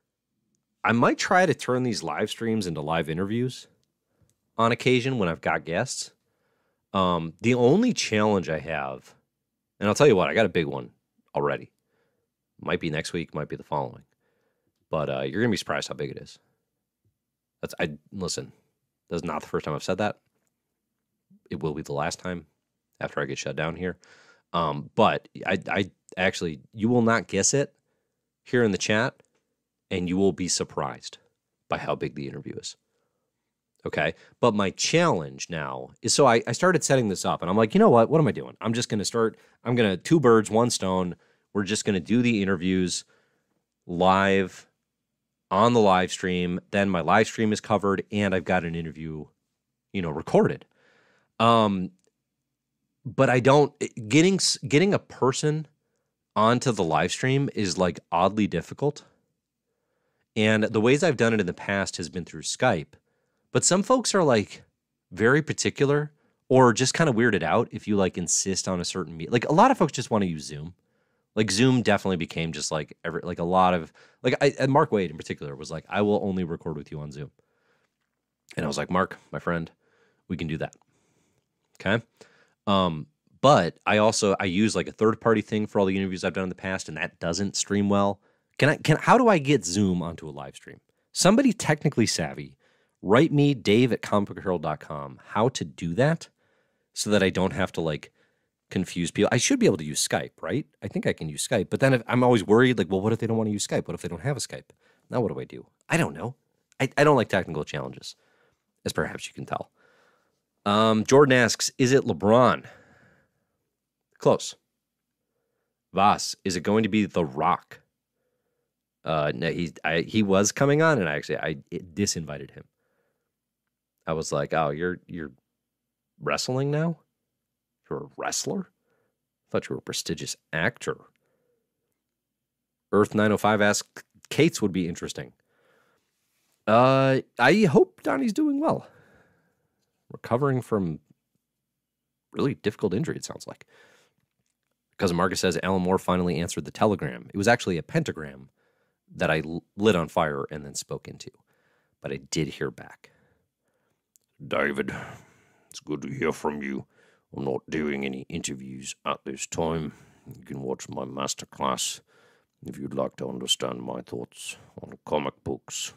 I might try to turn these live streams into live interviews on occasion when I've got guests. Um, the only challenge I have, and I'll tell you what, I got a big one already. Might be next week, might be the following. But uh, you're going to be surprised how big it is. That's I listen, that's not the first time I've said that. It will be the last time after I get shut down here. Um, but I, I actually, you will not guess it here in the chat, and you will be surprised by how big the interview is. Okay. But my challenge now is, so I, I started setting this up, and I'm like, you know what? What am I doing? I'm just going to start, I'm going to, two birds, one stone. We're just going to do the interviews live on the live stream. Then my live stream is covered, and I've got an interview, you know, recorded. Um, but I don't, getting, getting a person onto the live stream is like oddly difficult. And the ways I've done it in the past has been through Skype. But some folks are like very particular or just kind of weirded out if you like insist on a certain meet. Like a lot of folks just want to use Zoom. Like Zoom definitely became just like every, like a lot of like I, and Mark Wade in particular was like, I will only record with you on Zoom. And I was like, Mark, my friend, we can do that. Okay. Um, but I also, I use like a third party thing for all the interviews I've done in the past, and that doesn't stream well. Can I, can, how do I get Zoom onto a live stream? Somebody technically savvy, write me, Dave at comic book herald dot com, how to do that so that I don't have to like confuse people. I should be able to use Skype, right? I think I can use Skype, but then if, I'm always worried, like, well, what if they don't want to use Skype? What if they don't have a Skype? Now what do I do? I don't know. I, I don't like technical challenges, as perhaps you can tell. Um, Jordan asks, is it LeBron? Close. Voss, is it going to be The Rock? Uh, no, he I, he was coming on, and I actually I disinvited him. I was like, "Oh, you're you're wrestling now? You're a wrestler? I thought you were a prestigious actor." Earth nine oh five asks, "Kate's would be interesting." Uh, I hope Donnie's doing well, recovering from really difficult injury. It sounds like. Cousin Marcus says Alan Moore finally answered the telegram. It was actually a pentagram that I lit on fire and then spoke into. But I did hear back. David, it's good to hear from you. I'm not doing any interviews at this time. You can watch my masterclass if you'd like to understand my thoughts on comic books.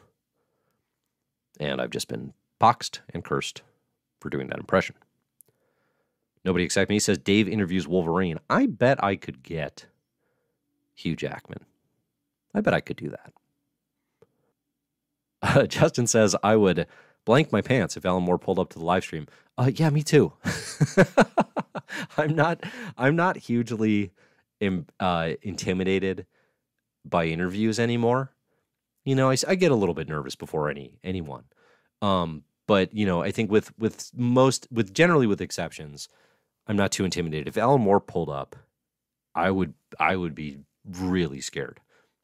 And I've just been boxed and cursed for doing that impression. Nobody except me says Dave interviews Wolverine. I bet I could get Hugh Jackman. I bet I could do that. Uh, Justin says I would blank my pants if Alan Moore pulled up to the live stream. Uh, yeah, me too. I'm not. I'm not hugely im, uh, intimidated by interviews anymore. You know, I, I get a little bit nervous before any anyone. Um, but you know, I think with with most with generally with exceptions, I'm not too intimidated. If Alan Moore pulled up, I would I would be really scared.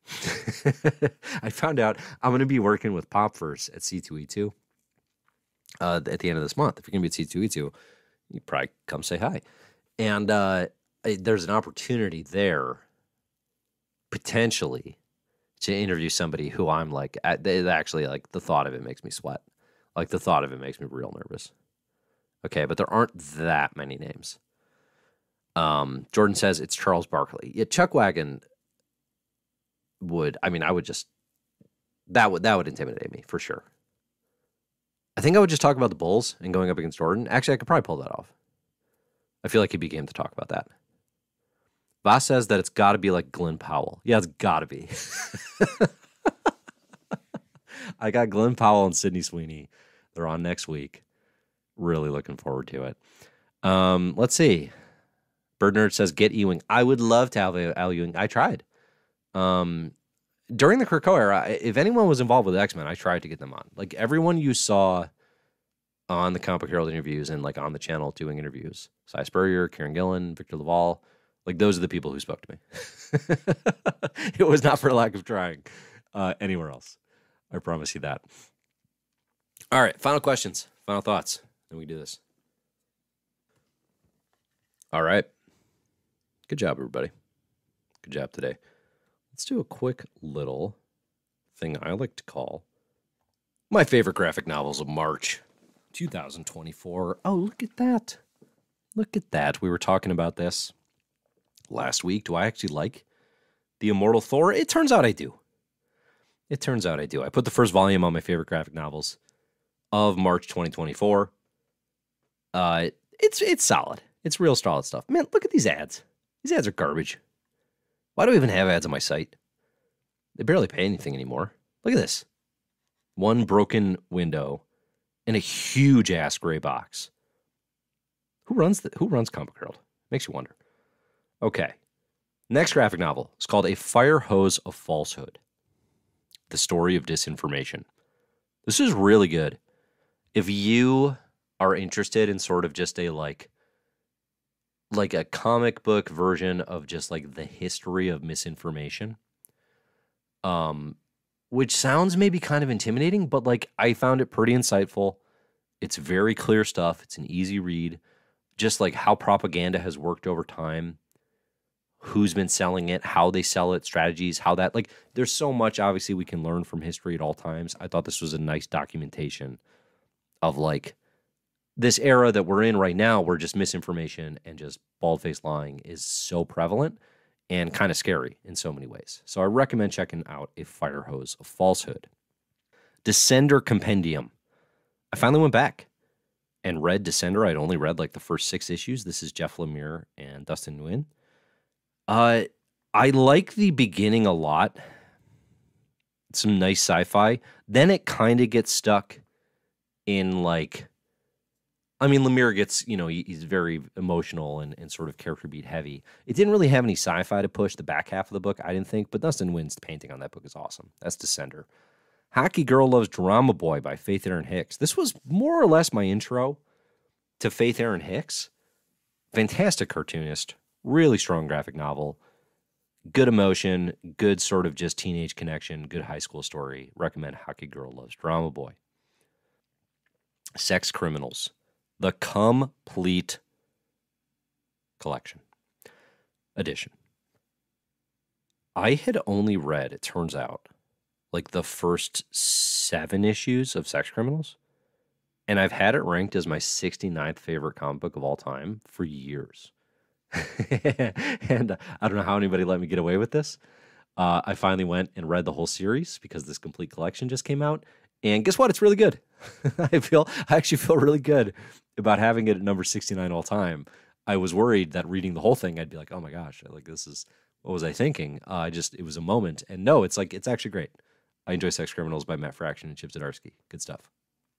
I found out I'm going to be working with Popverse at C two E two uh, at the end of this month. If you're going to be at C two E two, you probably come say hi. And uh, I, there's an opportunity there, potentially, to interview somebody who I'm like, they actually, like, the thought of it makes me sweat. Like, the thought of it makes me real nervous. Okay, but there aren't that many names. Um, Jordan says it's Charles Barkley. Yeah, Chuck Wagon would, I mean, I would just, that would, that would intimidate me for sure. I think I would just talk about the Bulls and going up against Jordan. Actually, I could probably pull that off. I feel like he'd be game to talk about that. Voss says that it's got to be like Glenn Powell. Yeah, it's got to be. I got Glenn Powell and Sydney Sweeney. They're on next week. Really looking forward to it. Um, let's see. Bird Nerd says, get Ewing. I would love to have Al Ewing. I tried. Um, during the Krakoa era, if anyone was involved with X-Men, I tried to get them on. Like everyone you saw on the Comic Book Herald interviews and like on the channel doing interviews, Cy Spurrier, Kieran Gillen, Victor Laval, like those are the people who spoke to me. It was not for lack of trying uh, anywhere else. I promise you that. All right, final questions, final thoughts. Then we do this. All right. Good job, everybody. Good job today. Let's do a quick little thing I like to call my favorite graphic novels of March two thousand twenty-four. Oh, look at that. Look at that. We were talking about this last week. Do I actually like The Immortal Thor? It turns out I do. It turns out I do. I put the first volume on my favorite graphic novels of March twenty twenty-four. Uh, it's it's solid. It's real solid stuff. Man, look at these ads. These ads are garbage. Why do I even have ads on my site? They barely pay anything anymore. Look at this. One broken window and a huge ass gray box. Who runs the, who runs Comic Book Herald? Makes you wonder. Okay. Next graphic novel is called A Fire Hose of Falsehood. The Story of Disinformation. This is really good. If you are interested in sort of just a like like a comic book version of just like the history of misinformation, um, which sounds maybe kind of intimidating, but like I found it pretty insightful. It's very clear stuff. It's an easy read. Just like how propaganda has worked over time, who's been selling it, how they sell it, strategies, how that, like, there's so much obviously we can learn from history at all times. I thought this was a nice documentation of like this era that we're in right now where just misinformation and just bald-faced lying is so prevalent and kind of scary in so many ways. So I recommend checking out A Fire Hose of Falsehood. Descender Compendium. I finally went back and read Descender. I'd only read like the first six issues. This is Jeff Lemire and Dustin Nguyen. Uh, I like the beginning a lot. Some nice sci-fi. Then it kind of gets stuck in like, I mean, Lemire gets, you know, he, he's very emotional and, and sort of character beat heavy. It didn't really have any sci-fi to push the back half of the book, I didn't think, but Dustin Nguyen's painting on that book is awesome. That's Descender. Hockey Girl Loves Drama Boy by Faith Erin Hicks. This was more or less my intro to Faith Erin Hicks. Fantastic cartoonist, really strong graphic novel, good emotion, good sort of just teenage connection, good high school story. Recommend Hockey Girl Loves Drama Boy. Sex Criminals. The Complete Collection. Edition. I had only read, it turns out, like the first seven issues of Sex Criminals, and I've had it ranked as my sixty-ninth favorite comic book of all time for years. And I don't know how anybody let me get away with this. Uh, I finally went and read the whole series because this complete collection just came out. And guess what? It's really good. I feel I actually feel really good about having it at number sixty-nine all time. I was worried that reading the whole thing, I'd be like, oh my gosh, like this is, what was I thinking? Uh, I just, it was a moment. And no, it's like, it's actually great. I enjoy Sex Criminals by Matt Fraction and Chip Zdarsky. Good stuff.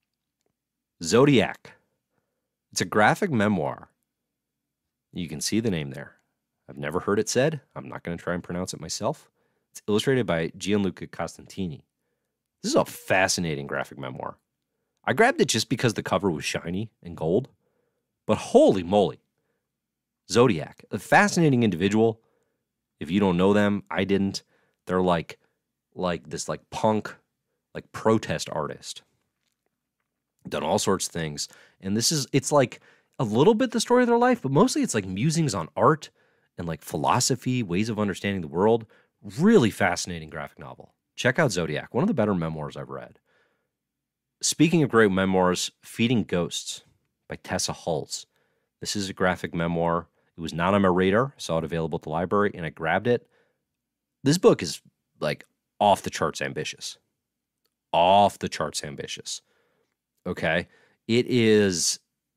Zodiac. It's a graphic memoir. You can see the name there. I've never heard it said. I'm not going to try and pronounce it myself. It's illustrated by Gianluca Costantini. This is a fascinating graphic memoir. I grabbed it just because the cover was shiny and gold, but holy moly. Zodiac, a fascinating individual. If you don't know them, I didn't. They're like, like this like punk, like protest artist. Done all sorts of things. And this is, it's like a little bit the story of their life, but mostly it's like musings on art and like philosophy, ways of understanding the world. Really fascinating graphic novel. Check out Zodiac, one of the better memoirs I've read. Speaking of great memoirs, Feeding Ghosts by Tessa Hulse. This is a graphic memoir. It was not on my radar. I saw it available at the library, and I grabbed it. This book is like off the charts ambitious. Off the charts ambitious. Okay? It is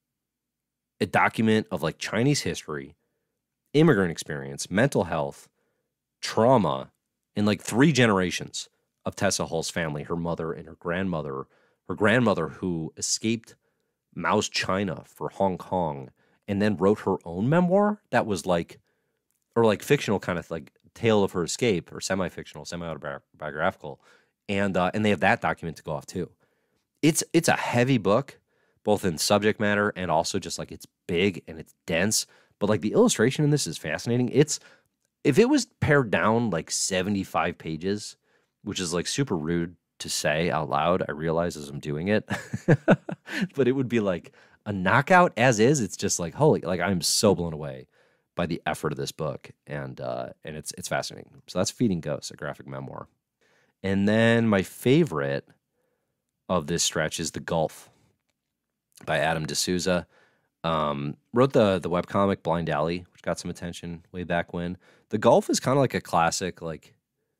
a document of like Chinese history, immigrant experience, mental health, trauma, in like three generations of Tessa Hulse's family, her mother and her grandmother, her grandmother who escaped Mao's China for Hong Kong and then wrote her own memoir that was like, or like fictional kind of like tale of her escape, or semi-fictional, semi-autobiographical, and uh, and they have that document to go off too. It's it's a heavy book, both in subject matter and also just like it's big and it's dense. But like the illustration in this is fascinating. It's if it was pared down like seventy-five pages, which is like super rude to say out loud, I realize as I'm doing it, but it would be like a knockout as is. It's just like holy, like I'm so blown away by the effort of this book, and uh, and it's it's fascinating. So that's Feeding Ghosts, a graphic memoir. And then my favorite of this stretch is The Gulf by Adam D'Souza. Um, wrote the the webcomic Blind Alley, which got some attention way back when. The Gulf is kind of like a classic, like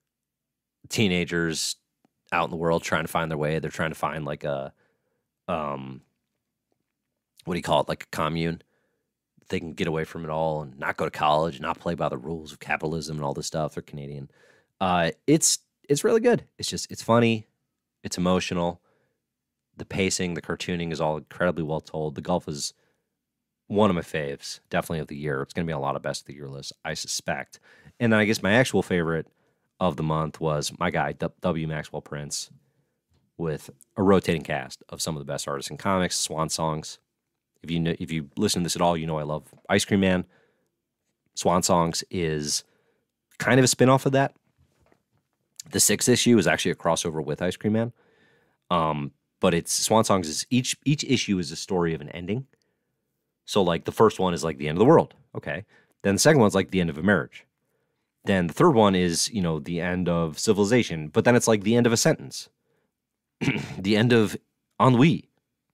teenagers out in the world trying to find their way. They're trying to find like a, um, what do you call it? Like a commune. They can get away from it all and not go to college, not play by the rules of capitalism and all this stuff. They're Canadian. Uh, it's it's really good. It's just it's funny, it's emotional. The pacing, the cartooning is all incredibly well told. The Gulf is one of my faves, definitely of the year. It's going to be a lot of best of the year lists, I suspect. And then I guess my actual favorite of the month was my guy W. Maxwell Prince, with a rotating cast of some of the best artists in comics, Swan Songs. If you know, if you listen to this at all, you know I love Ice Cream Man. Swan Songs is kind of a spinoff of that. The sixth issue is actually a crossover with Ice Cream Man. Um, but it's Swan Songs is each each issue is a story of an ending. So like the first one is like the end of the world. Okay. Then the second one's like the end of a marriage. Then the third one is, you know, the end of civilization. But then it's like the end of a sentence. The end of ennui.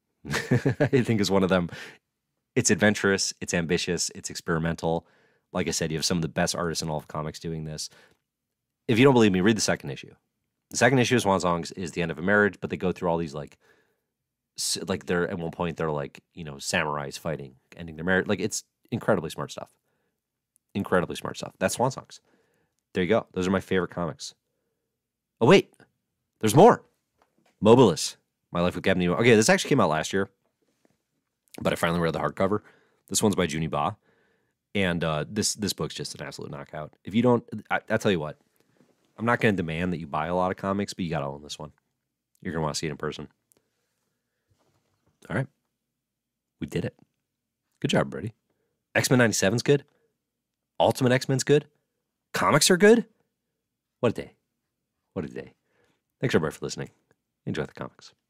I think is one of them. It's adventurous, it's ambitious, it's experimental. Like I said, you have some of the best artists in all of comics doing this. If you don't believe me, read the second issue. The second issue of Swan Songs is the end of a marriage, but they go through all these like, like they're at one point they're like, you know, samurais fighting, ending their marriage. Like it's incredibly smart stuff. Incredibly smart stuff. That's Swan Songs. There you go. Those are my favorite comics. Oh wait, there's more. Mobilis. My Life with Captain Nemo. Okay, this actually came out last year, but I finally read the hardcover. This one's by Junie Ba, and uh, this this book's just an absolute knockout. If you don't, I, I'll tell you what, I'm not going to demand that you buy a lot of comics, but you got to own this one. You're going to want to see it in person. All right, we did it. Good job, buddy. X-Men ninety-seven's good. Ultimate X-Men's good. Comics are good. What a day. What a day. Thanks, everybody, for listening. Enjoy the comics.